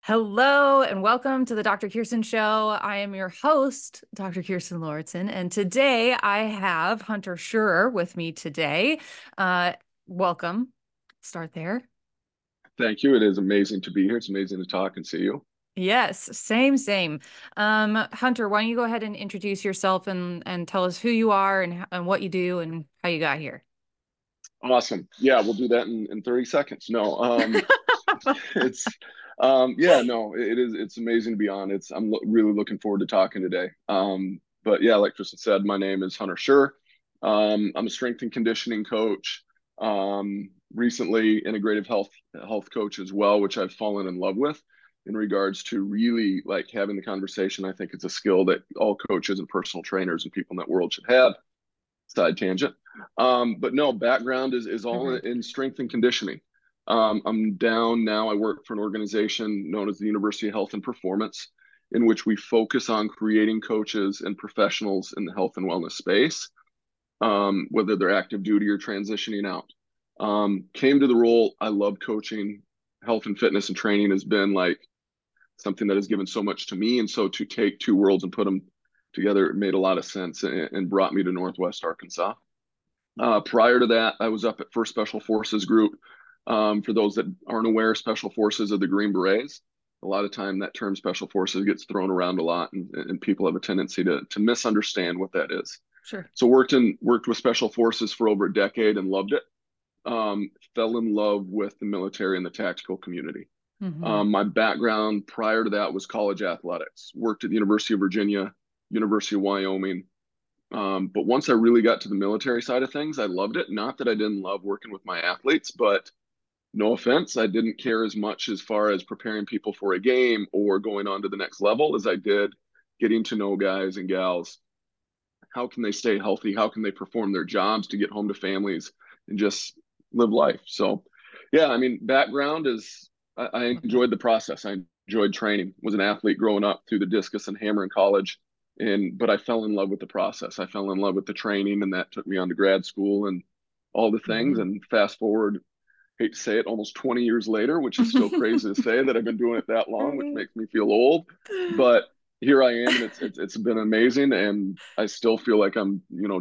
Hello and welcome to the Dr. Kirsten Show. I am your host, Dr. Kirsten Lauritsen, and today I have Hunter Schurer with me today. Welcome. Start there. Thank you. It is amazing to be here. It's amazing to talk and see you. Yes, same. Hunter, why don't you go ahead and introduce yourself and tell us who you are and what you do and how you got here. Awesome. Yeah, we'll do that in 30 seconds. No, it's yeah, no, it is it's amazing to be on. Really looking forward to talking today. But yeah, like Kristen said, my name is Hunter Schurer. I'm a strength and conditioning coach. Recently integrative health coach as well, which I've fallen in love with in regards to really like having the conversation. I think it's a skill that all coaches and personal trainers and people in that world should have. Side tangent. But no, background is all Mhm. in strength and conditioning. I'm down now. I work for an organization known as the University of Health and Performance, in which we focus on creating coaches and professionals in the health and wellness space, whether they're active duty or transitioning out. Came to the role. I love coaching. Health and fitness and training has been like something that has given so much to me. And so to take two worlds and put them together, it made a lot of sense and brought me to Northwest Arkansas. Prior to that, I was up at First Special Forces Group. For those that aren't aware, Special Forces are the Green Berets. A lot of time that term Special Forces gets thrown around a lot, and people have a tendency to misunderstand what that is. Sure. So worked with Special Forces for over a decade and loved it. Fell in love with the military and the tactical community. Hmm. My background prior to that was college athletics. Worked at the University of Virginia, University of Wyoming, but once I really got to the military side of things, I loved it. Not that I didn't love working with my athletes, but no offense, I didn't care as much as far as preparing people for a game or going on to the next level as I did getting to know guys and gals. How can they stay healthy? How can they perform their jobs to get home to families and just live life? So, yeah, I mean, background is I enjoyed the process. I enjoyed training. Was an athlete growing up through the discus and hammer in college, and but I fell in love with the process. I fell in love with the training, and that took me on to grad school and all the things. Hmm. And fast forward, hate to say it, almost 20 years later, which is still crazy to say that I've been doing it that long, which makes me feel old. But here I am, and it's been amazing, and I still feel like I'm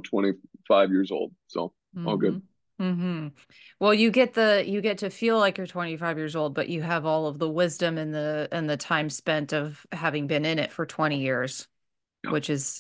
25 years old. So all Hmm. good. hmm Well, you get to feel like you're 25 years old, but you have all of the wisdom and the time spent of having been in it for 20 years, Yeah. which is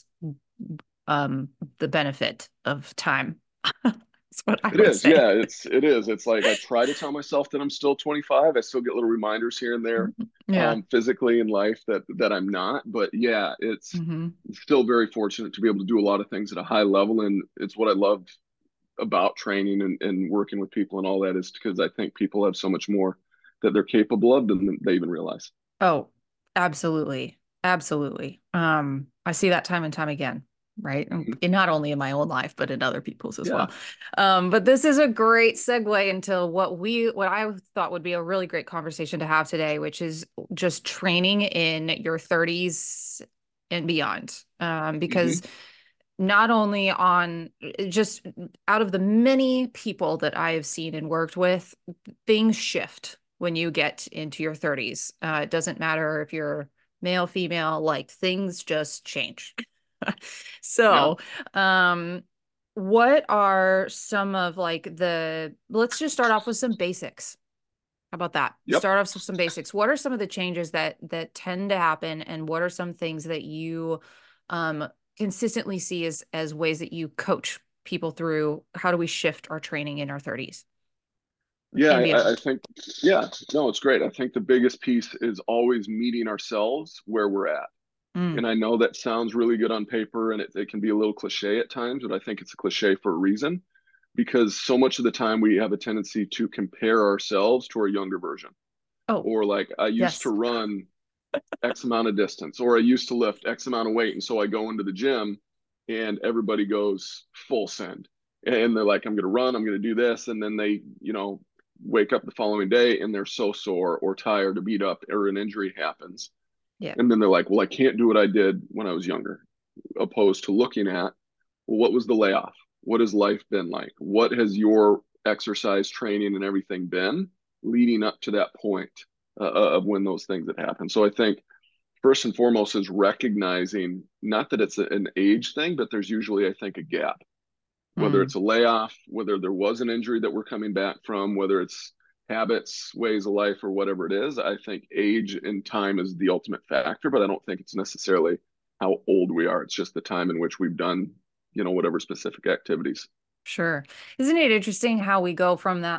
um the benefit of time. That's what I It would is, say. yeah. It is. It's like I try to tell myself that I'm still 25. I still get little reminders here and there, Yeah. physically in life that I'm not. But yeah, it's Hmm. still very fortunate to be able to do a lot of things at a high level, and it's what I love about training and working with people and all that is because I think people have so much more that they're capable of than they even realize. Oh, absolutely. Absolutely. I see that time and time again, right? Mhm. And not only in my own life, but in other people's as Yeah. well. But this is a great segue into what I thought would be a really great conversation to have today, which is just training in your 30s and beyond. Because Hmm. not only on just out of the many people that I have seen and worked with, things shift when you get into your 30s. It doesn't matter if you're male, female, like things just change. Yeah. So, um, what are some of like let's just start off with some basics. How about that? Yep. Start off with some basics. What are some of the changes that tend to happen, and what are some things that you um, consistently see as ways that you coach people through? How do we shift our training in our 30s Yeah, and I beyond? think, yeah, no, it's great. I think the biggest piece is always meeting ourselves where we're at. Mm. And I know that sounds really good on paper and it can be a little cliche at times, but I think it's a cliche for a reason because so much of the time we have a tendency to compare ourselves to our younger version. Oh, Or like, I used to yes. run X amount of distance, or I used to lift X amount of weight. And so I go into the gym and everybody goes full send. And they're like, I'm going to run, I'm going to do this. And then they, wake up the following day and they're so sore or tired or beat up or an injury happens. Yeah. And then they're like, well, I can't do what I did when I was younger, opposed to looking at, well, what was the layoff? What has life been like? What has your exercise training and everything been leading up to that point? of when those things that happen. So I think first and foremost is recognizing not that it's an age thing, but there's usually, I think, a gap, whether Mm, it's a layoff, whether there was an injury that we're coming back from, whether it's habits, ways of life, or whatever it is. I think age and time is the ultimate factor, but I don't think it's necessarily how old we are. It's just the time in which we've done, whatever specific activities. sure. Isn't it interesting how we go from that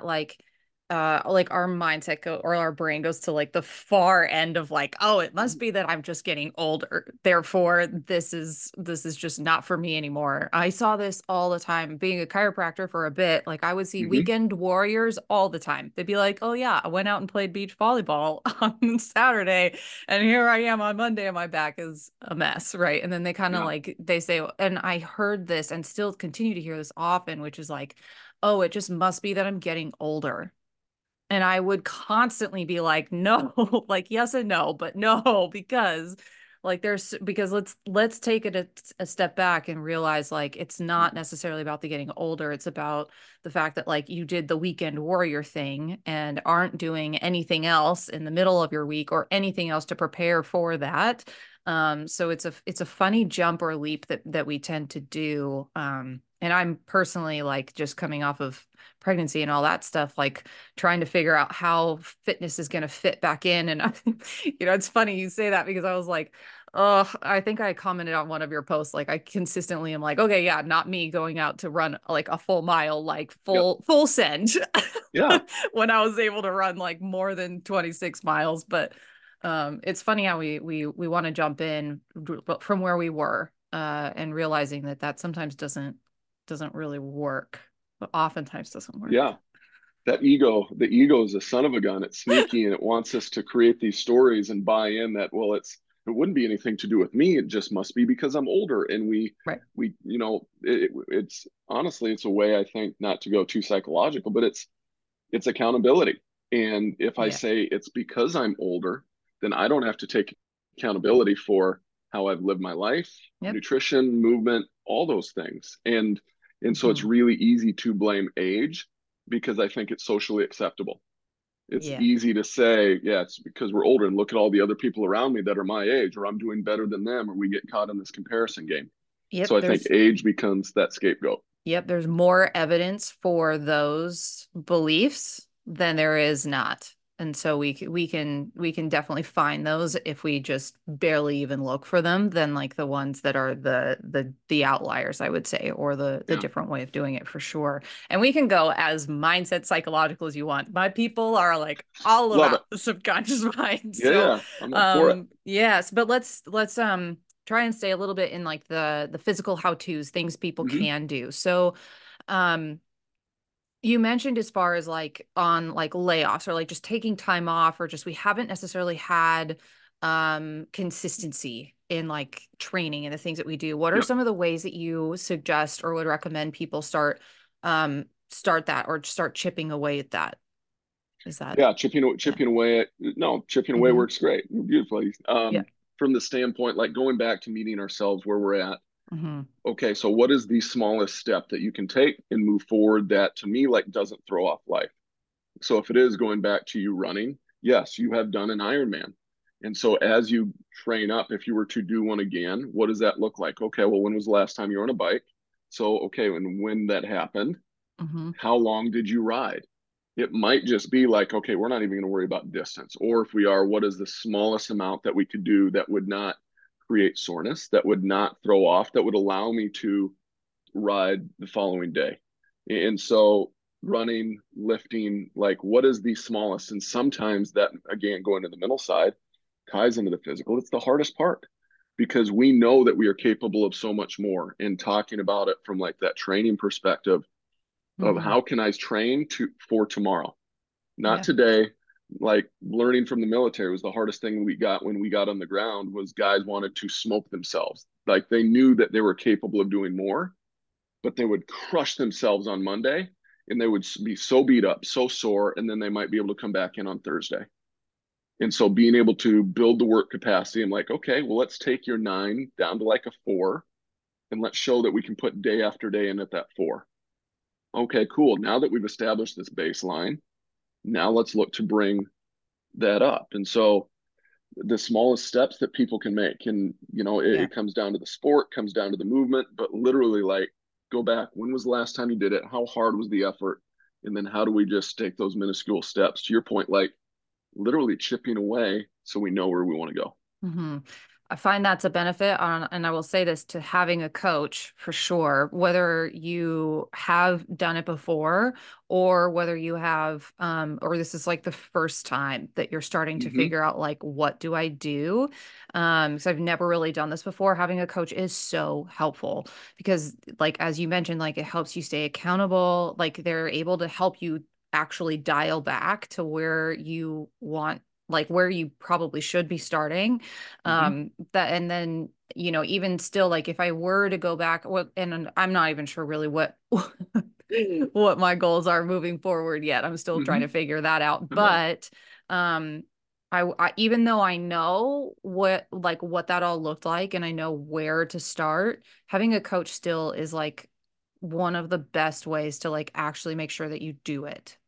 like our mindset or our brain goes to like the far end of like, oh, it must be that I'm just getting older. Therefore, this is just not for me anymore. I saw this all the time being a chiropractor for a bit. Like I would see Mm-hmm. weekend warriors all the time. They'd be like, "Oh yeah, I went out and played beach volleyball on Saturday, and here I am on Monday and my back is a mess," right? And then they kind of Yeah. like they say, and I heard this and still continue to hear this often, which is like, "Oh, it just must be that I'm getting older." And I would constantly be like, no, like yes and no, but no, because because let's take it a step back and realize like it's not necessarily about the getting older. It's about the fact that like you did the weekend warrior thing and aren't doing anything else in the middle of your week or anything else to prepare for that. So it's a funny jump or leap that we tend to do. And I'm personally like just coming off of pregnancy and all that stuff, like trying to figure out how fitness is going to fit back in. And, it's funny you say that because I was like, oh, I think I commented on one of your posts. Like I consistently am like, okay, yeah, not me going out to run like a full mile, like Yep. full send Yeah. when I was able to run like more than 26 miles. But it's funny how we want to jump in from where we were and realizing that sometimes doesn't really work, but oftentimes doesn't work. Yeah. The ego is a son of a gun. It's sneaky and it wants us to create these stories and buy in that, well, it wouldn't be anything to do with me. It just must be because I'm older. And Right. it's honestly, it's a way, I think, not to go too psychological, but it's accountability. And if I Yeah. say it's because I'm older, then I don't have to take accountability for how I've lived my life, Yep. nutrition, movement, all those things. And so it's Hmm. really easy to blame age because I think it's socially acceptable. It's Yeah. easy to say, yeah, it's because we're older and look at all the other people around me that are my age, or I'm doing better than them, or we get caught in this comparison game. So Yep. I think age becomes that scapegoat. There's more evidence for those beliefs than there is not. And so we can definitely find those if we just barely even look for them than like the ones that are the outliers, I would say, or the Yeah. different way of doing it for sure. And we can go as mindset psychological as you want. My people are like all Love it. about the subconscious mind. Yeah, So yeah. I'm all for it. yes, but let's try and stay a little bit in like the physical how-tos, things people Hmm. can do. So, um, you mentioned as far as like on like layoffs or like just taking time off or just we haven't necessarily had consistency in like training and the things that we do. What are Yep. some of the ways that you suggest or would recommend people start that or start chipping away at that? Is that Yeah, yeah. chipping away at no, chipping away Mm-hmm. works great, beautifully. Yeah. From the standpoint, like going back to meeting ourselves where we're at. Mm-hmm. Okay, so what is the smallest step that you can take and move forward that to me like doesn't throw off life? So if it is going back to you running, yes, you have done an Ironman. And so as you train up, if you were to do one again, what does that look like? Okay, well, when was the last time you were on a bike? So, okay, and when that happened, Mm-hmm. how long did you ride? It might just be like, okay, we're not even going to worry about distance. Or if we are, what is the smallest amount that we could do that would not create soreness, that would not throw off, that would allow me to ride the following day? And so running, lifting, like what is the smallest? And sometimes that, again, going to the mental side, ties into the physical. It's the hardest part because we know that we are capable of so much more. And talking about it from like that training perspective of Mm-hmm. how can I train for tomorrow, not Yeah. today. Like learning from the military was the hardest thing we got when we got on the ground was guys wanted to smoke themselves. Like they knew that they were capable of doing more, but they would crush themselves on Monday and they would be so beat up, so sore, and then they might be able to come back in on Thursday. And so being able to build the work capacity, I'm like, okay, well, let's take your 9 down to like a 4 and let's show that we can put day after day in at that 4. Okay, cool. Now that we've established this baseline, now let's look to bring that up. And so the smallest steps that people can make, and Yeah. it comes down to the sport, comes down to the movement, but literally, like, go back, when was the last time you did it, how hard was the effort, and then how do we just take those minuscule steps, to your point, like literally chipping away so we know where we want to go. Hmm. I find that's a benefit on, and I will say this to having a coach for sure, whether you have done it before or whether you have, or this is like the first time that you're starting to Hmm. figure out like, what do I do? Because I've never really done this before. Having a coach is so helpful because, like, as you mentioned, like it helps you stay accountable. Like they're able to help you actually dial back to where you want, like where you probably should be starting. Hmm. That, and then, even still, like if I were to go back, what, and I'm not even sure really what what my goals are moving forward yet. I'm still trying to Hmm. figure that out. I bet. But um I even though I know what that all looked like and I know where to start, having a coach still is like one of the best ways to like actually make sure that you do it.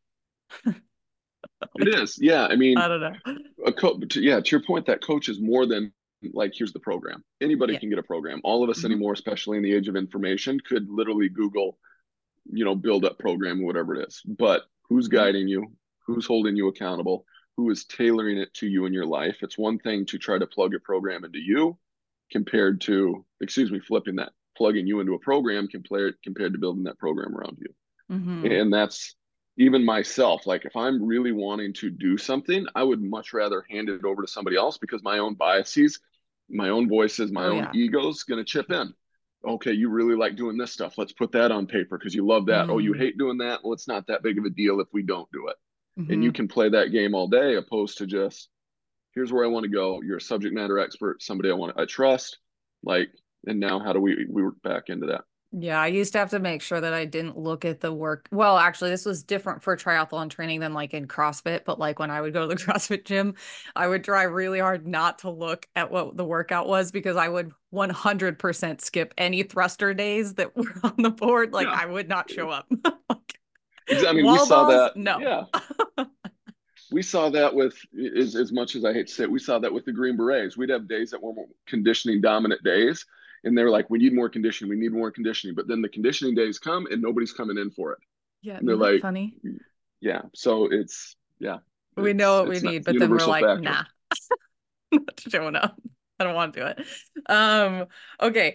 It Like, is, yeah. I mean, I don't know. yeah, to your point, that coach is more than like, here's the program. Anybody Yeah. can get a program. All of us Hmm. anymore, especially in the age of information, could literally Google, build up program, whatever it is. But who's Hmm. guiding you? Who's holding you accountable? Who is tailoring it to you in your life? It's one thing to try to plug a program into you compared to, excuse me, flipping that, plugging you into a program compared to building that program around you. Hmm. And that's even myself. Like, if I'm really wanting to do something, I would much rather hand it over to somebody else, because my own biases, my own voices, my Oh own yeah. ego's going to chip in. Okay, you really like doing this stuff. Let's put that on paper because you love that. Oh, you Mm. hate doing that. Well, it's not that big of a deal if we don't do it. And you Hmm. can play that game all day, opposed to just, here's where I want to go. You're a subject matter expert, somebody I trust. Like, and now how do we work back into that? Yeah, I used to have to make sure that I didn't look at the work. Well, actually, this was different for triathlon training than like in CrossFit, but like when I would go to the CrossFit gym, I would try really hard not to look at what the workout was because I would 100% skip any thruster days that were on the board. Like Yeah. I would not show up. I mean, we Wall saw balls, that. no. Yeah, we saw that with, as much as I hate to say it, we saw that with the Green Berets. We'd have days that were more conditioning dominant days, and they're like, "We need more conditioning. We need more conditioning." But then the conditioning days come, and nobody's coming in for it, Yeah, and they're isn't that like, funny? "Yeah." So it's, yeah, We know what we it's not need, a but then we're universal like, factor. nah. Not showing up. I don't want to do it. Um, okay.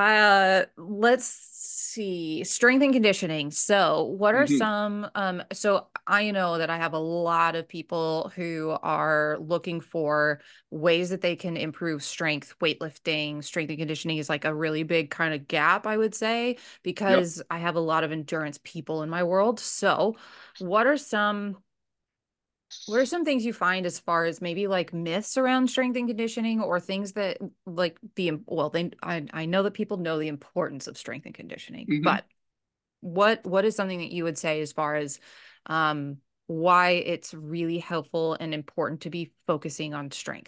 Let's see. Strength and conditioning. So, what are Hmm. some so I know that I have a lot of people who are looking for ways that they can improve strength, weightlifting, strength and conditioning is like a really big kind of gap, I would say, Yep. because I have a lot of endurance people in my world. So, what are some what are some things you find as far as maybe like myths around strength and conditioning or things that like well I know that people know the importance of strength and conditioning, Hmm. but what is something that you would say as far as why it's really helpful and important to be focusing on strength?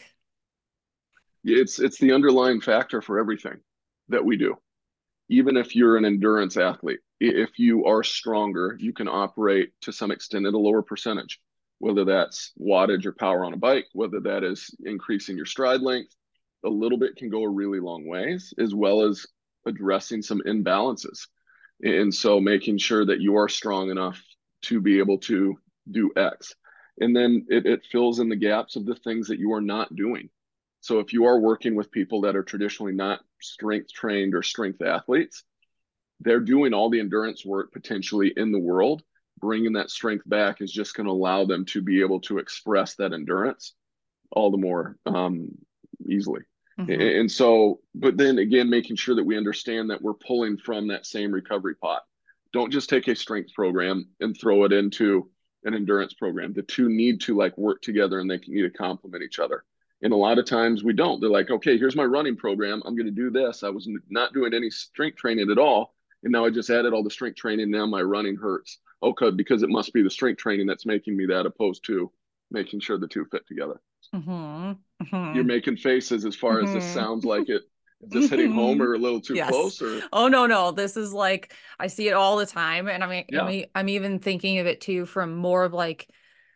It's the underlying factor for everything that we do. Even if you're an endurance athlete, if you are stronger, you can operate to some extent at a lower percentage, whether that's wattage or power on a bike, whether that is increasing your stride length. A little bit can go a really long ways, as well as addressing some imbalances. And so making sure that you are strong enough to be able to do X. And then it fills in the gaps of the things that you are not doing. So if you are working with people that are traditionally not strength trained or strength athletes, they're doing all the endurance work potentially in the world. Bringing that strength back is just going to allow them to be able to express that endurance all the more easily. Hmm. And so, but then again, making sure that we understand that we're pulling from that same recovery pot. Don't just take a strength program and throw it into an endurance program. The two need to like work together, and they need to complement each other. And a lot of times we don't. They're like, okay, here's my running program. I'm going to do this. I was not doing any strength training at all. And now I just added all the strength training. Now my running hurts. Okay, because it must be the strength training that's making me that, opposed to making sure the two fit together. Hmm. You're Hmm. making faces as far as this Hmm. sounds like it. Is this hitting home Hmm. or a little too Yes. close? Or Oh no, no. This is like I see it all the time, and yeah. I'm even thinking of it too from more of like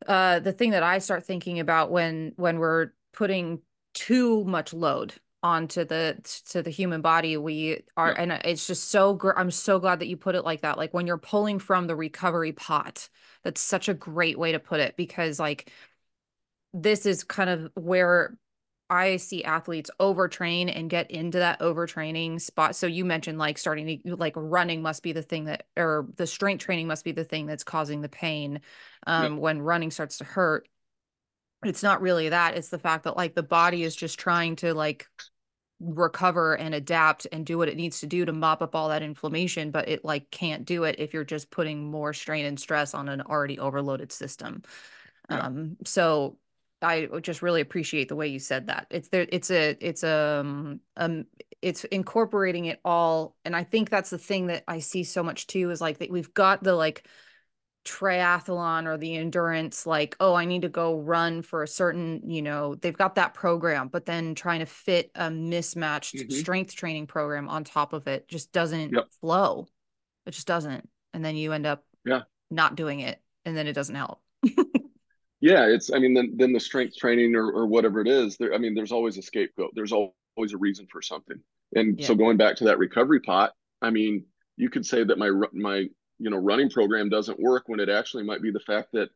The thing that I start thinking about when we're putting too much load onto the human body, we are, Yeah. and it's just I'm so glad that you put it like that. Like when you're pulling from the recovery pot, that's such a great way to put it, because like this is kind of where I see athletes overtrain and get into that overtraining spot. So you mentioned like starting to like running must be the thing that, or the strength training must be the thing that's causing the pain Yeah. when running starts to hurt. It's not really that. It's the fact that like the body is just trying to like recover and adapt and do what it needs to do to mop up all that inflammation, but it like can't do it if you're just putting more strain and stress on an already overloaded system. Yeah. So I just really appreciate the way you said that. It's there, it's incorporating it all. And I think that's the thing that I see so much too, is like that we've got the like triathlon or the endurance, like, oh, I need to go run for a certain, they've got that program, but then trying to fit a mismatched Hmm. strength training program on top of it just doesn't Yep. flow. It just doesn't. And then you end up Yeah. not doing it, and then it doesn't help. Yeah, it's, I mean, then the strength training or whatever it is, there, I mean, there's always a scapegoat. There's always a reason for something. And so Yep. going back to that recovery pot, I mean, you could say that my running program doesn't work when it actually might be the fact that,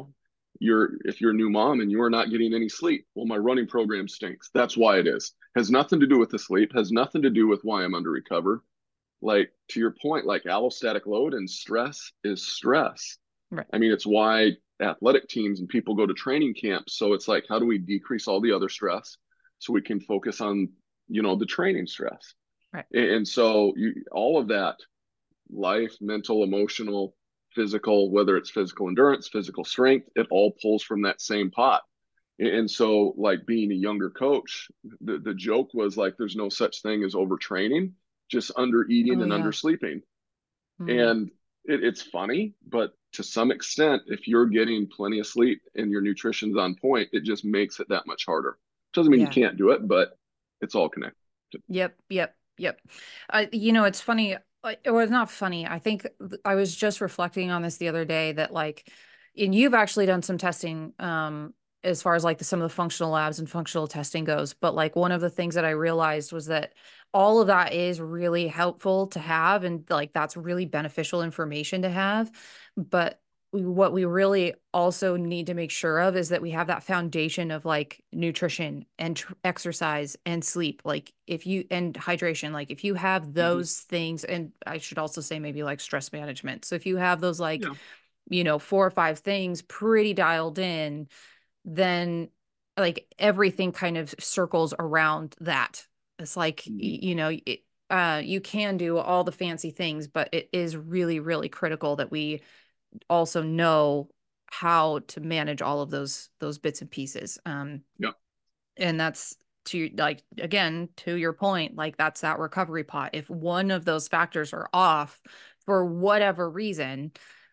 if you're a new mom and you are not getting any sleep. Well, my running program stinks. That's why it is. Has nothing to do with the sleep, has nothing to do with why I'm under recover. Like to your point, like allostatic load and stress is stress. Right. I mean, it's why athletic teams and people go to training camps. So it's like, how do we decrease all the other stress so we can focus on, the training stress? Right. And so all of that, life, mental, emotional, physical, whether it's physical endurance, physical strength, it all pulls from that same pot. And so, like being a younger coach, the joke was like, there's no such thing as overtraining, just under eating Oh and under yeah. sleeping. Mm, And it's funny, but to some extent, if you're getting plenty of sleep and your nutrition's on point, it just makes it that much harder. Doesn't mean you yeah. can't do it, but it's all connected. Yep. Yep. Yep. It's funny. It was not funny. I think I was just reflecting on this the other day that like, and you've actually done some testing, as far as like some of the functional labs and functional testing goes. But like one of the things that I realized was that all of that is really helpful to have, and like that's really beneficial information to have. But what we really also need to make sure of is that we have that foundation of like nutrition and exercise and sleep, like if you, and hydration, like if you have Hmm. those things, and I should also say maybe like stress management, so if you have those like Yeah. 4 or 5 things pretty dialed in, then like everything kind of circles around that. It's like Hmm. you can do all the fancy things, but it is really really critical that we also know how to manage all of those bits and pieces. Yeah. And that's, to like again to your point, like that's that recovery pot. If one of those factors are off for whatever reason,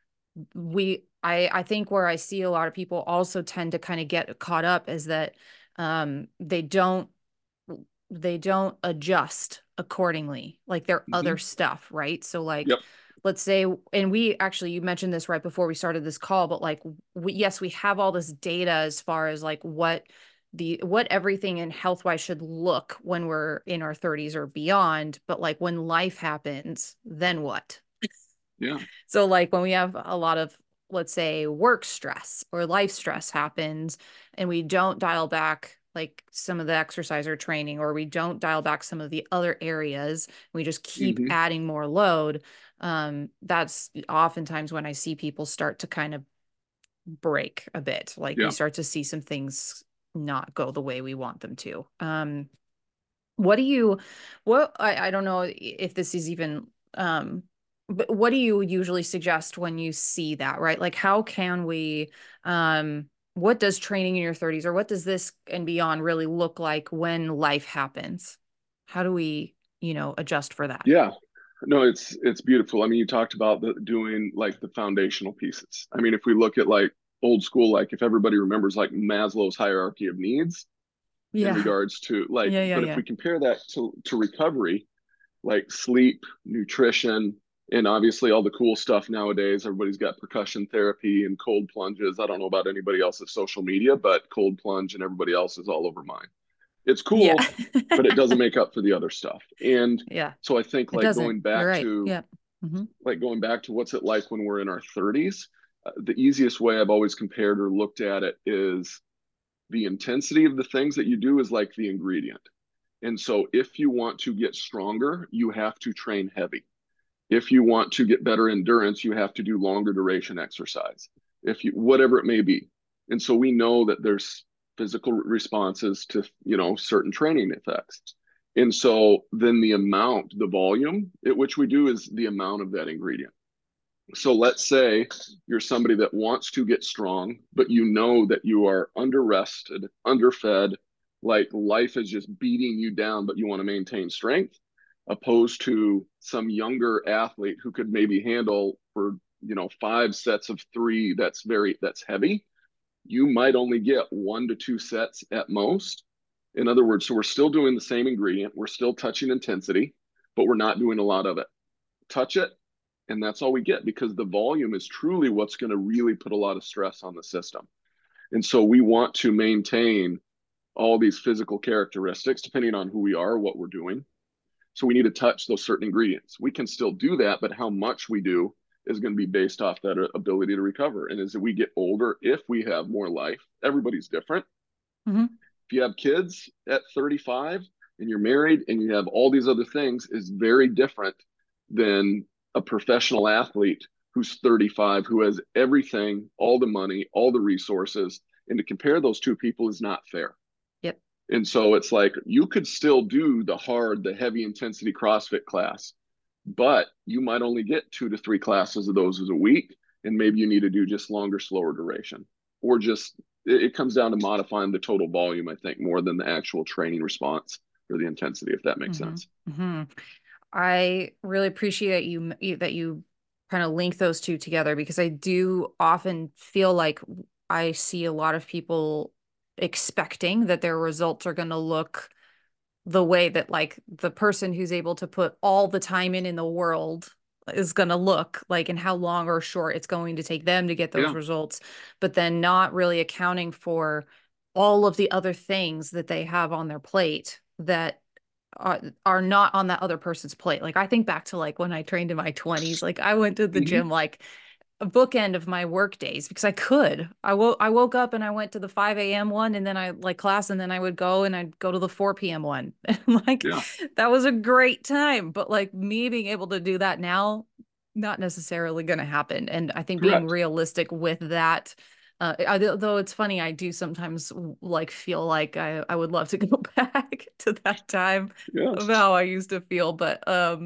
I think where I see a lot of people also tend to kind of get caught up is that they don't adjust accordingly, like their other Hmm. stuff, right? So like Yep. let's say, and we actually, you mentioned this right before we started this call, but like yes, we have all this data as far as like what everything in health wise should look when we're in our 30s or beyond, but like when life happens, then what? Yeah. So like when we have a lot of, let's say, work stress or life stress happens, and we don't dial back like some of the exercise or training, or we don't dial back some of the other areas, we just keep Hmm. adding more load. That's oftentimes when I see people start to kind of break a bit. Like we Yeah. start to see some things not go the way we want them to. What do you, I don't know if this is even, but what do you usually suggest when you see that, right? Like how can we, what does training in your 30s, or what does this and beyond really look like when life happens? How do we, adjust for that? Yeah. No, it's beautiful. I mean, you talked about doing like the foundational pieces. I mean, if we look at like old school, like if everybody remembers like Maslow's hierarchy of needs in Yeah. regards to like, Yeah, yeah, but if yeah. we compare that to recovery, like sleep, nutrition, And obviously, all the cool stuff nowadays, everybody's got percussion therapy and cold plunges. I don't know about anybody else's social media, but cold plunge and everybody else is all over mine. It's Yeah. cool, but it doesn't make up for the other stuff. And Yeah. so I think It doesn't. You're right. Yeah. Hmm. going back to what's it like when we're in our 30s, the easiest way I've always compared or looked at it is the intensity of the things that you do is like the ingredient. And so if you want to get stronger, you have to train heavy. If you want to get better endurance, you have to do longer duration exercise. If you whatever it may be. And so we know that there's physical responses to, certain training effects. And so then the amount, the volume at which we do is the amount of that ingredient. So let's say you're somebody that wants to get strong, but you know that you are under rested, underfed, like life is just beating you down, but you want to maintain strength, opposed to some younger athlete who could maybe handle for, 5 sets of three that's heavy. You might only get 1 to 2 sets at most. In other words, so we're still doing the same ingredient, we're still touching intensity, but we're not doing a lot of it. Touch it, and that's all we get because the volume is truly what's going to really put a lot of stress on the system. And so we want to maintain all these physical characteristics depending on who we are, what we're doing. So we need to touch those certain ingredients. We can still do that, but how much we do is going to be based off that ability to recover. And as we get older, if we have more life, everybody's different. Hmm. If you have kids at 35 and you're married and you have all these other things, is very different than a professional athlete who's 35, who has everything, all the money, all the resources. And to compare those two people is not fair. Yep. And so it's like you could still do the heavy intensity CrossFit class, but you might only get 2 to 3 classes of those a week. And maybe you need to do just longer, slower duration, or just it comes down to modifying the total volume, I think, more than the actual training response or the intensity, if that makes Hmm. sense. Hmm. I really appreciate that you kind of link those two together because I do often feel like I see a lot of people expecting that their results are going to look the way that like the person who's able to put all the time in the world is going to look like and how long or short it's going to take them to get those Yeah. results, but then not really accounting for all of the other things that they have on their plate that are not on that other person's plate. Like I think back to like when I trained in my 20s, like I went to the Mm-hmm. gym like a bookend of my work days because I could. I woke up and I went to the 5 a.m. one and then I like class and then I would go and I'd go to the 4 p.m. one. And like Yeah. that was a great time. But like me being able to do that now, not necessarily gonna happen. And I think being Correct. realistic with that, though it's funny, I do sometimes like feel like I would love to go back to that time Yeah. of how I used to feel. But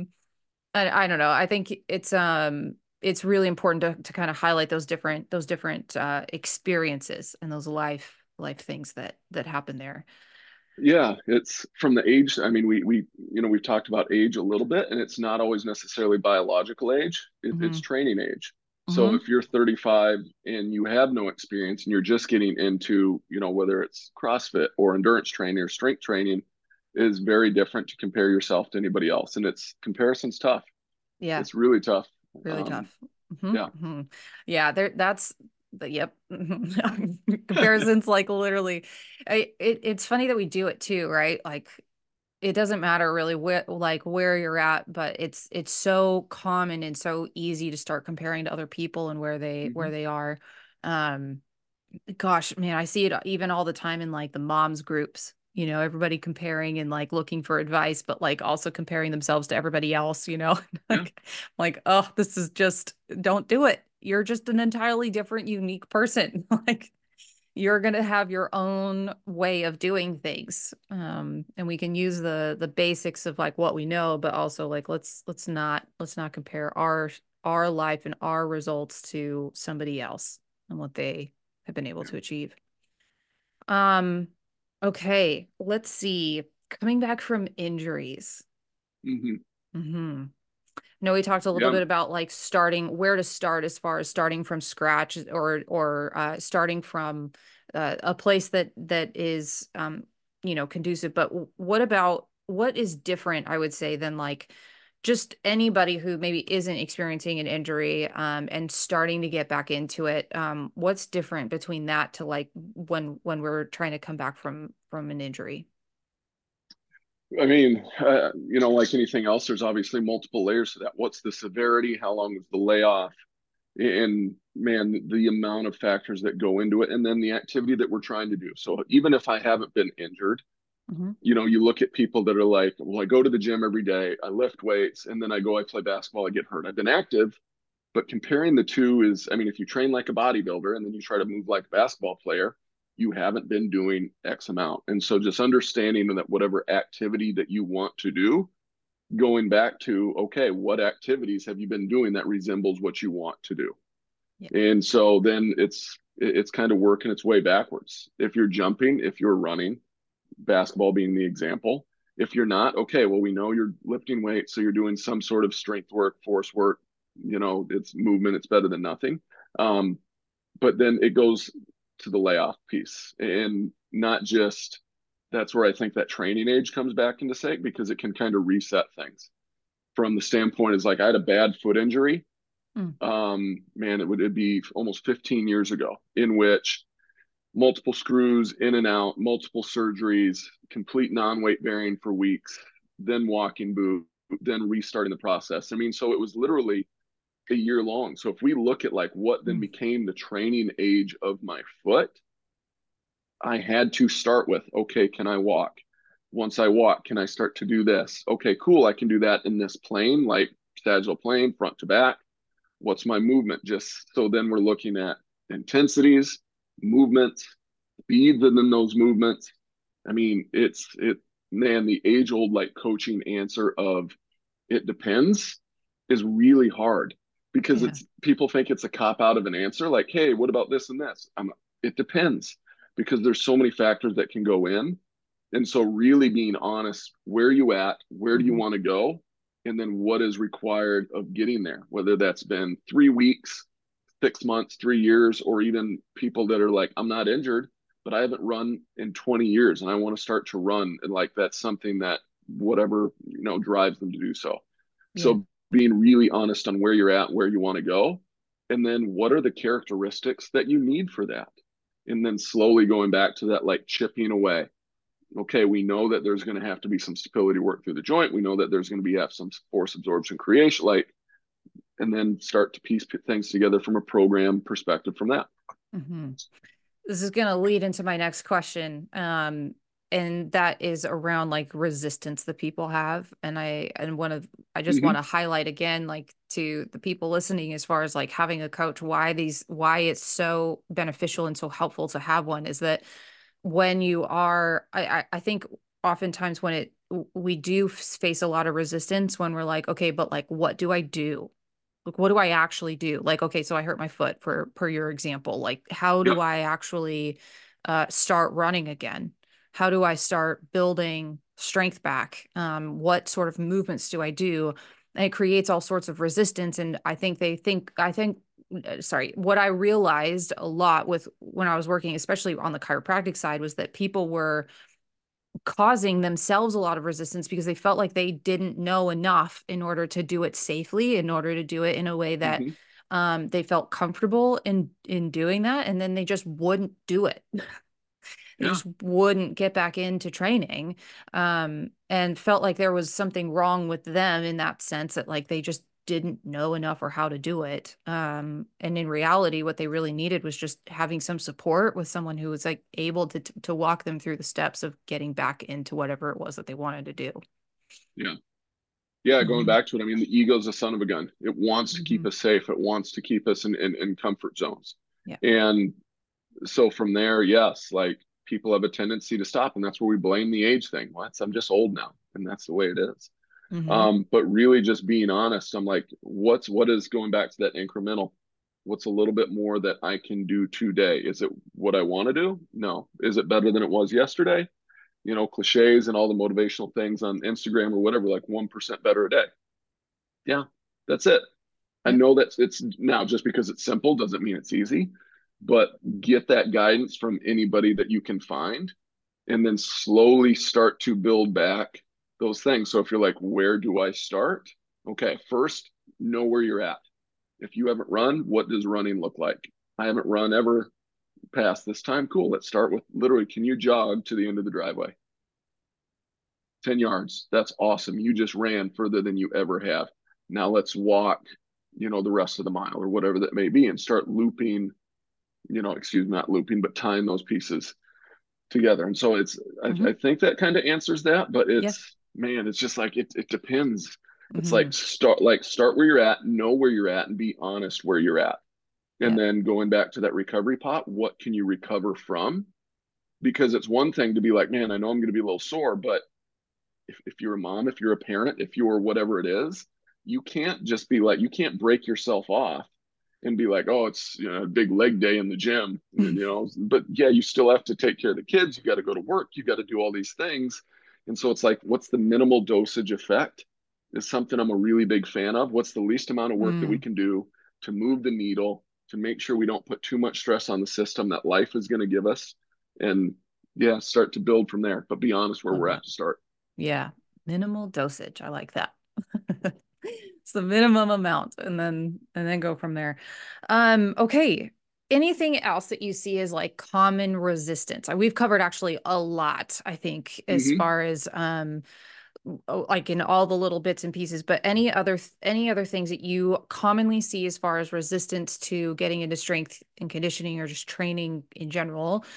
I don't know. I think it's really important to kind of highlight those different experiences and those life things that happen there. Yeah, it's from the age. I mean, we've talked about age a little bit, and it's not always necessarily biological age. It's Hmm. training age. So Hmm. if you're 35 and you have no experience and you're just getting into, whether it's CrossFit or endurance training or strength training, is very different to compare yourself to anybody else. And it's comparison's tough. Yeah, It's really tough. really Um, tough. Hmm. yeah. Hmm. Yeah, that's the yep. Comparisons like literally, it's funny that we do it too, right? Like it doesn't matter really where you're at, but it's so common and so easy to start comparing to other people and where Hmm. they are. Um, Gosh, man, I see it even all the time in like the moms groups, everybody comparing and like looking for advice, but like also comparing themselves to everybody else, Yeah. like, oh, this is just, don't do it. You're just an entirely different, unique person. Like you're going to have your own way of doing things. And we can use the basics of like what we know, but also like, let's not compare our life and our results to somebody else and what they have been able Yeah. to achieve. Um, okay, let's see. Coming back from injuries. Hmm. Hmm. No, we talked a little Yeah. bit about like starting where to start as far as starting from scratch or starting from a place that is conducive. But what about what is different, I would say, than like just anybody who maybe isn't experiencing an injury and starting to get back into it, what's different between that to like when we're trying to come back from an injury? I mean, like anything else, there's obviously multiple layers to that. What's the severity? How long is the layoff? And man, the amount of factors that go into it, and then the activity that we're trying to do. So even if I haven't been injured, Hmm. you look at people that are like, well, I go to the gym every day, I lift weights, and then I play basketball, I get hurt. I've been active, but comparing the two is, I mean, if you train like a bodybuilder and then you try to move like a basketball player, you haven't been doing X amount. And so just understanding that whatever activity that you want to do, going back to, okay, what activities have you been doing that resembles what you want to do? Yeah. And so then it's kind of working its way backwards. If you're jumping, if you're running, basketball being the example. If you're not, okay, well, we know you're lifting weights, so you're doing some sort of strength work, force work. It's movement. It's better than nothing. Um, but then it goes to the layoff piece, and not just that's where I think that training age comes back into sight because it can kind of reset things from the standpoint is like I had a bad foot injury. Mm. Man, it'd be almost 15 years ago in which multiple screws in and out, multiple surgeries, complete non-weight bearing for weeks, then walking boot, then restarting the process. I mean, so it was literally a year long. So if we look at like what then Mm. became the training age of my foot, I had to start with, okay, can I walk? Once I walk, can I start to do this? Okay, cool. I can do that in this plane, like sagittal plane, front to back. What's my movement? Just so then we're looking at intensities, movements, speeds, and then those movements. I mean, man, the age old like coaching answer of it depends is really hard because Yeah. it's people think it's a cop out of an answer like, hey, what about this and this? It depends because there's so many factors that can go in. And so really being honest, where are you at? Where do you Hmm. want to go? And then what is required of getting there, whether that's been 3 weeks, 6 months, 3 years, or even people that are like, I'm not injured, but I haven't run in 20 years and I want to start to run. And like that's something that whatever, drives them to do so. Yeah. So being really honest on where you're at, where you want to go, and then what are the characteristics that you need for that? And then slowly going back to that like chipping away. Okay, we know that there's going to have to be some stability work through the joint. We know that there's going to be have some force absorption creation, like, and then start to piece things together from a program perspective from that. Hmm. This is going to lead into my next question. And that is around like resistance that people have. I just want Mm-hmm. to highlight again, like to the people listening, as far as like having a coach, why it's so beneficial and so helpful to have one is that when you are, I think oftentimes we do face a lot of resistance when we're like, okay, but like, what do I do? Like, what do I actually do? Like, okay, so I hurt my foot for per your example. Like, how Yep. do I actually start running again? How do I start building strength back? What sort of movements do I do? And it creates all sorts of resistance. And sorry, what I realized a lot with when I was working, especially on the chiropractic side, was that people were causing themselves a lot of resistance because they felt like they didn't know enough in order to do it safely, in order to do it in a way that Mm-hmm. they felt comfortable in doing that, and then they just wouldn't do it. They Yeah. just wouldn't get back into training, and felt like there was something wrong with them in that sense that like they just didn't know enough or how to do it. And in reality, what they really needed was just having some support with someone who was like able to walk them through the steps of getting back into whatever it was that they wanted to do. Yeah. Yeah. Going Hmm. back to it, I mean, the ego's a son of a gun. It wants to keep Hmm. us safe. It wants to keep us in comfort zones. Yeah. And so from there, yes, like people have a tendency to stop, and that's where we blame the age thing. What? I'm just old now, and that's the way it is. Hmm. But really, just being honest, I'm like, what is going back to that incremental? What's a little bit more that I can do today? Is it what I want to do? No. Is it better than it was yesterday? Cliches and all the motivational things on Instagram or whatever, like 1% better a day. Yeah, that's it. I Yeah. know that it's now just because it's simple doesn't mean it's easy, but get that guidance from anybody that you can find and then slowly start to build back those things. So if you're like, where do I start? Okay, first, know where you're at. If you haven't run, what does running look like? I haven't run ever past this time. Cool. Let's start with literally, can you jog to the end of the driveway? 10 yards. That's awesome. You just ran further than you ever have. Now let's walk, the rest of the mile or whatever that may be and start looping, excuse me, not looping, but tying those pieces together. And so I Hmm. think that kind of answers that, but Yeah. man, it's just like, it depends. It's Hmm. like start where you're at, know where you're at and be honest where you're at. And Yeah. then going back to that recovery pot, what can you recover from? Because it's one thing to be like, man, I know I'm going to be a little sore, but if you're a mom, if you're a parent, if you're whatever it is, you can't just be like, you can't break yourself off and be like, oh, it's a big leg day in the gym, but yeah, you still have to take care of the kids. You got to go to work. You got to do all these things. And so it's like, what's the minimal dosage effect is something I'm a really big fan of. What's the least amount of work that we Mm, can do to move the needle, to make sure we don't put too much stress on the system that life is going to give us. And yeah, start to build from there, but be honest where love we're that. at to start. Yeah. Minimal dosage. I like that. It's the minimum amount and then go from there. Okay. Anything else that you see as like common resistance? We've covered actually a lot, I think, as Mm-hmm. far as like in all the little bits and pieces, but any other things that you commonly see as far as resistance to getting into strength and conditioning or just training in general,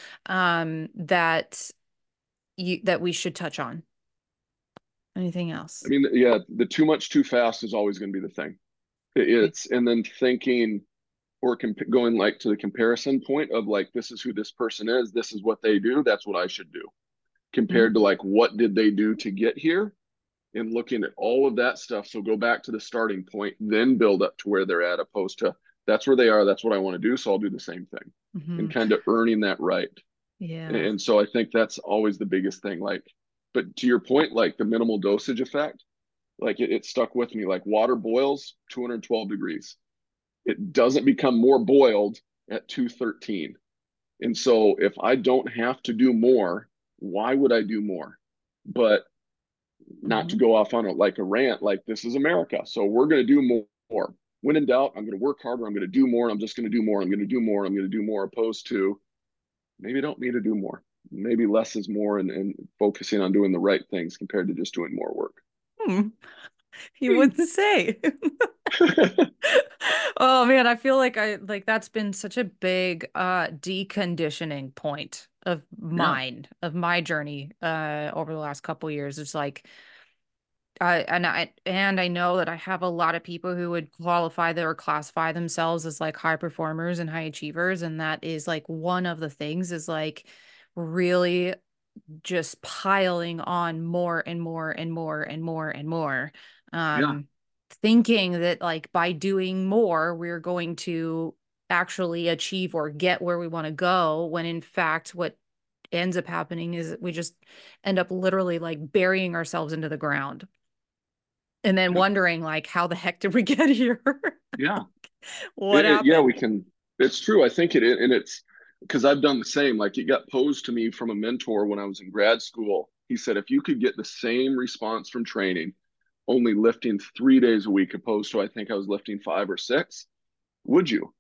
that we should touch on? Anything I else? mean, yeah, the too much too fast is always going to be the thing. Okay. It's and then thinking or going like to the comparison point of like this is who this person is, this is what they do, that's what I should do. Mhm. Compared to like what did they do to get here and looking at all of that stuff. So go back to the starting point, then build up to where they're at, opposed to that's where they are, that's what I want to do, so I'll do the same thing. And Mhm. kind of earning that right. Yeah. And so I think that's always the biggest thing. Like, but to your point, like the minimal dosage effect, like it stuck with me. Like water boils 212 degrees. It doesn't become more boiled at 213. And so if I don't have to do more, why would I do more? But not to Hmm. go off on like a rant, like this is America. So we're going to do more. When in doubt, I'm going to work harder. I'm going to do more. I'm just going to do more. I'm going to do more. I'm going to do more, opposed to maybe I don't need to do more. Maybe less is more, and focusing on doing the right things compared to just doing more work. Hmm. You wouldn't say. Oh man, I feel like I like that's been such a big deconditioning point of Yeah. my journey over the last couple years. It's like I know that I have a lot of people who would qualify or classify themselves as like high performers and high achievers, and that is like one of the things is like really just piling on more and more and more and more and more. Yeah. Um, Thinking that like by doing more, we're going to actually achieve or get where we want to go, when in fact, what ends up happening is we just end up literally like burying ourselves into the ground and then Yep. wondering like how the heck did we get here? Yeah. What Yeah, we happened? can. It's true. I think and it's because I've done the same. Like it got posed to me from a mentor when I was in grad school. He said, if you could get the same response from training, only lifting 3 days a week, opposed to I think I was lifting 5 or 6, would you?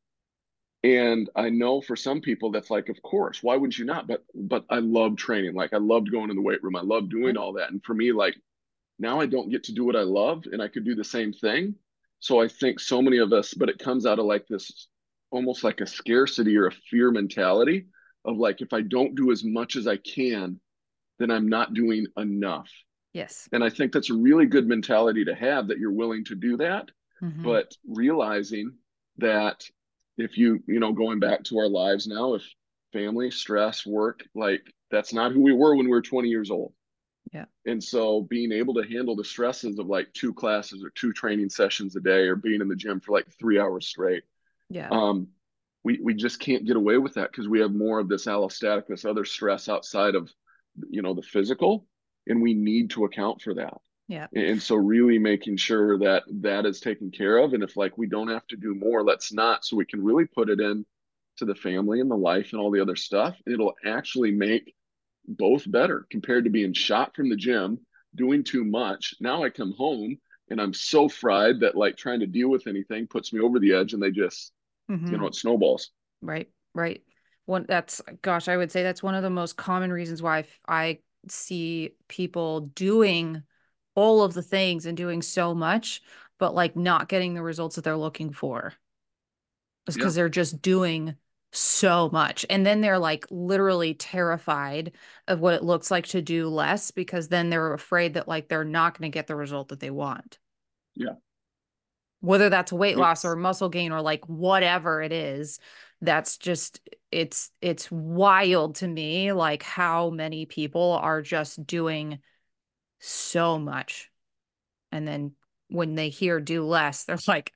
And I know for some people that's like, of course, why would you not? But I love training. Like I loved going in the weight room. I loved doing Yep. all that. And for me, like now I don't get to do what I love and I could do the same thing. So I think so many of us, but it comes out of like this almost like a scarcity or a fear mentality of like, if I don't do as much as I can, then I'm not doing enough. Yes. And I think that's a really good mentality to have, that you're willing to do that, Hmm. but realizing that if going back to our lives now, if family, stress, work, like that's not who we were when we were 20 years old. Yeah. And so being able to handle the stresses of like 2 classes or 2 training sessions a day or being in the gym for like 3 hours straight, Yeah. um, we just can't get away with that because we have more of this allostatic, this other stress outside of the physical, and we need to account for that. Yeah. And so really making sure that that is taken care of. And if like we don't have to do more, let's not, so we can really put it in to the family and the life and all the other stuff. It'll actually make both better compared to being shot from the gym, doing too much. Now I come home and I'm so fried that like trying to deal with anything puts me over the edge, and they just, Hmm. it snowballs. Right, right. One that's gosh, I would say that's one of the most common reasons why I see people doing all of the things and doing so much, but like not getting the results that they're looking for. Is Yeah, because they're just doing so much. And then they're like literally terrified of what it looks like to do less because then they're afraid that like they're not going to get the result that they want. yeah. Whether that's weight loss or It's muscle gain or like whatever it is, that's just it's wild to me like how many people are just doing so much. And then when they hear do less, they're like,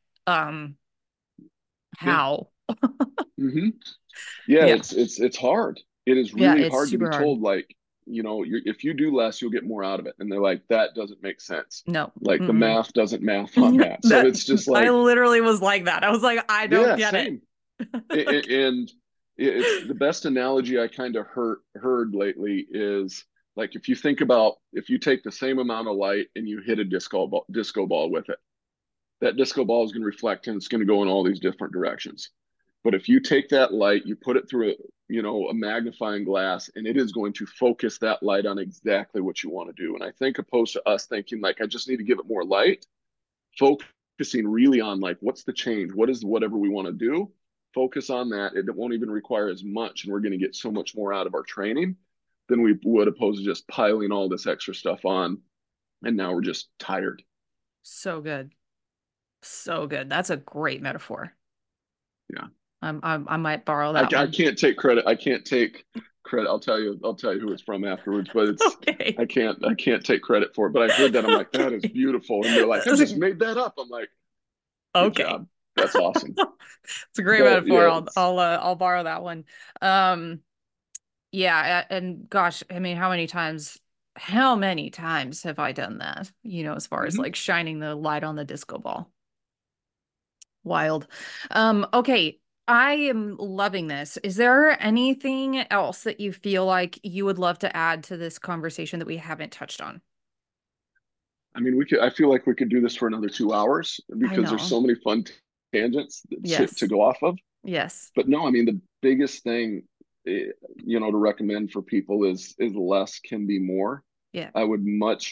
yeah. how? Hmm. Yeah, Yeah. it's hard. It is Yeah, really it's hard to be super hard. told like, if you do less, you'll get more out of it. And they're like, that doesn't make sense. No. Like the Mm-mm. math doesn't math on that. So That it's just I like, literally was like that. I was like, I don't yeah, get it. same. And it's the best analogy I kind of heard lately is like if you take the same amount of light and you hit a disco ball with it, that disco ball is going to reflect and it's going to go in all these different directions. But if you take that light, you put it through a magnifying glass, and it is going to focus that light on exactly what you want to do. And I think opposed to us thinking like, I just need to give it more light, focusing really on like, what's the change? What is whatever we want to do? Focus on that. It won't even require as much, and we're going to get so much more out of our training than we would opposed to just piling all this extra stuff on. And now we're just tired. So good. So good. That's a great metaphor. Yeah. I might borrow I, that I one. can't take credit. I can't take credit. I'll tell you who it's from afterwards, but Okay. I can't take credit for it. But I heard that. I'm like, that is beautiful. And they're like, I just made that up. I'm like, good Okay. job. That's awesome. It's a great But metaphor. yeah, I'll borrow that one. Um, yeah, and gosh, I mean, how many times have I done that? As far as mhm. like shining the light on the disco ball. Wild. Okay, I am loving this. Is there anything else that you feel like you would love to add to this conversation that we haven't touched on? I mean, I feel like we could do this for another 2 hours I because there's know. so many fun tangents to Yes. go off of. Yes. But no, I mean, the biggest thing, to recommend for people is less can be more. Yeah. I would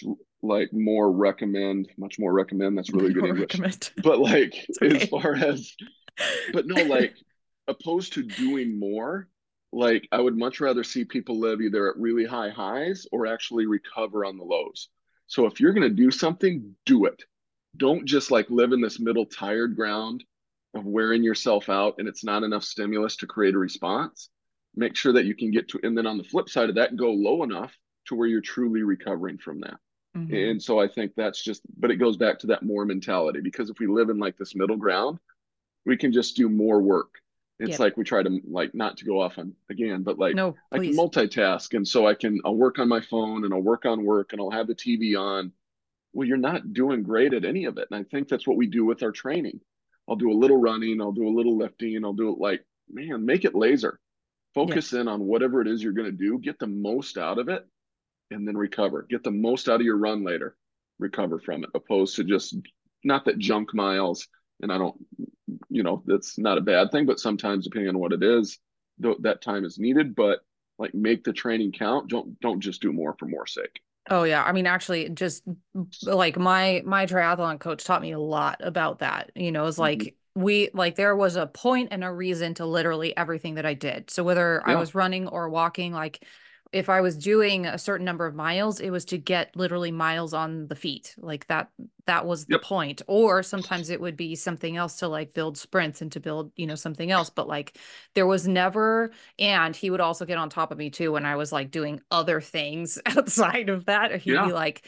much more recommend. That's really Much good more English. recommend. But like, It's as okay. far as, but no, like, opposed to doing more, like, I would much rather see people live either at really high highs or actually recover on the lows. So if you're going to do something, do it. Don't just like live in this middle tired ground of wearing yourself out and it's not enough stimulus to create a response. Make sure that you can get to, and then on the flip side of that, go low enough to where you're truly recovering from that. Hmm. And so I think that's just, but it goes back to that more mentality because if we live in like this middle ground, we can just do more work. It's Yep. like we try to like not to go off on again, but like No, I can please. multitask. And so I'll work on my phone and I'll work on work and I'll have the TV on. Well, you're not doing great at any of it. And I think that's what we do with our training. I'll do a little running, I'll do a little lifting, I'll do it like, man, make it laser. Yep. Focus in on whatever it is you're going to do, get the most out of it, and then recover. Get the most out of your run later, recover from it, opposed to just not that junk miles. And I don't, that's not a bad thing, but sometimes depending on what it is, that time is needed. But like make the training count. Don't just do more for more sake. Oh yeah. I mean, actually, just like my triathlon coach taught me a lot about that. It's Mm-hmm. like there was a point and a reason to literally everything that I did. So whether I Yeah, was running or walking, like if I was doing a certain number of miles, it was to get literally miles on the feet. Like that was the yep, point. Or sometimes it would be something else to like build sprints and to build, something else. But like there was never, and he would also get on top of me too when I was like doing other things outside of that. He'd yeah, be like,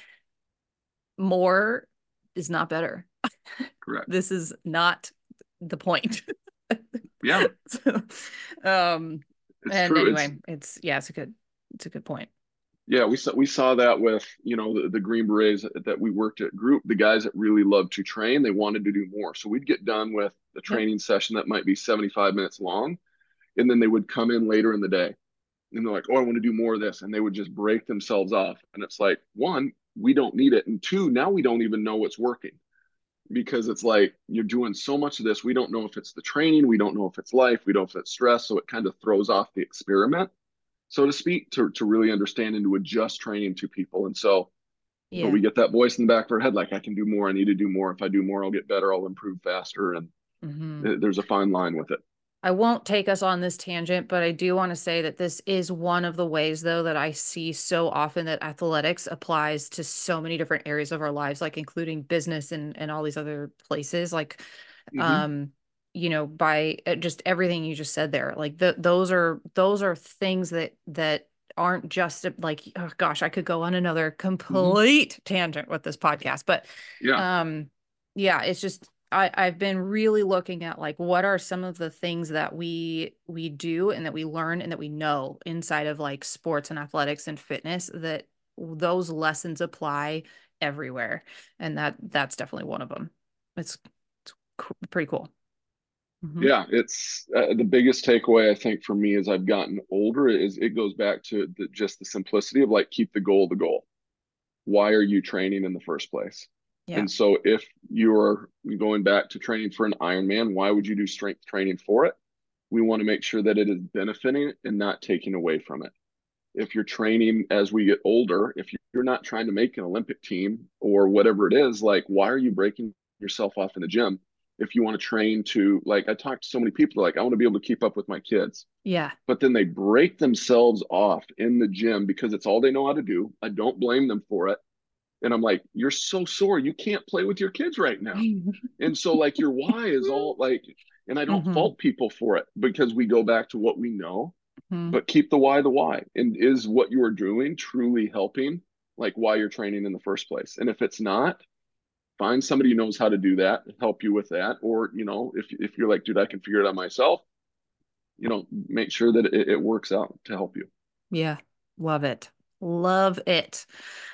more is not better. correct. This is not the point. Yeah, So, um, it's and true. It's anyway, it's a good point. Yeah, we saw that with the Green Berets that we worked at group, the guys that really loved to train, they wanted to do more. So we'd get done with a Yep. training session that might be 75 minutes long, and then they would come in later in the day and they're like, "Oh, I want to do more of this," and they would just break themselves off. And it's like, one, we don't need it. And two, now we don't even know what's working because it's like you're doing so much of this. We don't know if it's the training, we don't know if it's life, we don't know if it's stress. So it kind of throws off the experiment, so to speak, to really understand and to adjust training to people. And so, but Yeah. we get that voice in the back of our head, like I can do more, I need to do more. If I do more, I'll get better, I'll improve faster. And Hmm. there's a fine line with it. I won't take us on this tangent, but I do want to say that this is one of the ways, though, that I see so often that athletics applies to so many different areas of our lives, like including business and all these other places. Like, Mm-hmm. um, by just everything you just said there, like those are things that aren't just like, oh gosh, I could go on another Mm-hmm. complete tangent with this podcast, but Yeah. um, yeah, it's just I've been really looking at like what are some of the things that we do and that we learn and that we know inside of like sports and athletics and fitness that those lessons apply everywhere. And that's definitely one of them. It's pretty cool. Hmm. Yeah, it's the biggest takeaway I think for me as I've gotten older is it goes back to just the simplicity of like keep the goal the goal. Why are you training in the first place? Yeah. And so if you're going back to training for an Ironman, why would you do strength training for it? We want to make sure that it is benefiting and not taking away from it. If you're training as we get older, if you're not trying to make an Olympic team or whatever it is, like why are you breaking yourself off in the gym? If you want to train to, like, I talk to so many people, like, I want to be able to keep up with my kids, Yeah. but then they break themselves off in the gym because it's all they know how to do. I don't blame them for it. And I'm like, you're so sore. You can't play with your kids right now. And so, like, your why is all like, and I don't Hmm. fault people for it because we go back to what we know, Hmm. but keep the why the why. And is what you are doing truly helping, like, why you're training in the first place? And if it's not, find somebody who knows how to do that, help you with that. Or, if you're like, dude, I can figure it out myself, make sure that it works out to help you. Yeah. Love it. Love it.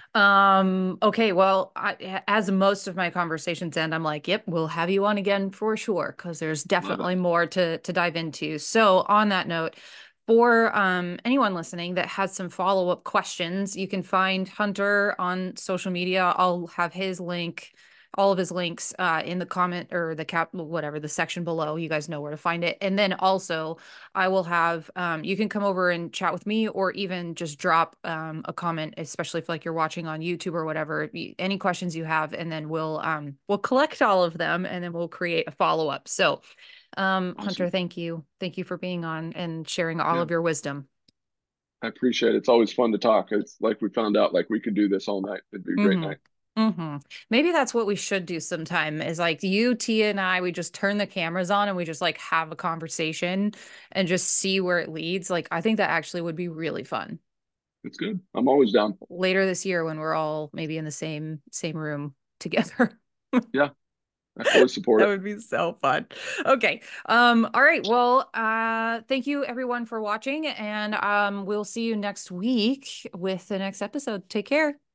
Okay, well, as most of my conversations end, I'm like, yep, we'll have you on again for sure, because there's Love it. definitely more to dive into. So on that note, for anyone listening that has some follow-up questions, you can find Hunter on social media. I'll have his link, all of his links in the comment or the cap, whatever, the section below. You guys know where to find it. And then also I will have you can come over and chat with me or even just drop a comment, especially if like you're watching on YouTube or whatever, any questions you have, and then we'll collect all of them and then we'll create a follow-up. So Hunter, Awesome. thank you. Thank you for being on and sharing all Yeah, of your wisdom. I appreciate it. It's always fun to talk. It's like we found out like we could do this all night. It'd be a great Mm-hmm. night. Mm-hmm. Maybe that's what we should do sometime is like you, Tia, and I, we just turn the cameras on and we just like have a conversation and just see where it leads. Like I think that actually would be really fun. It's good. I'm always down. Later this year when we're all maybe in the same room together. Yeah, I fully support That it. would be so fun. Okay. All right. Well, thank you everyone for watching and we'll see you next week with the next episode. Take care.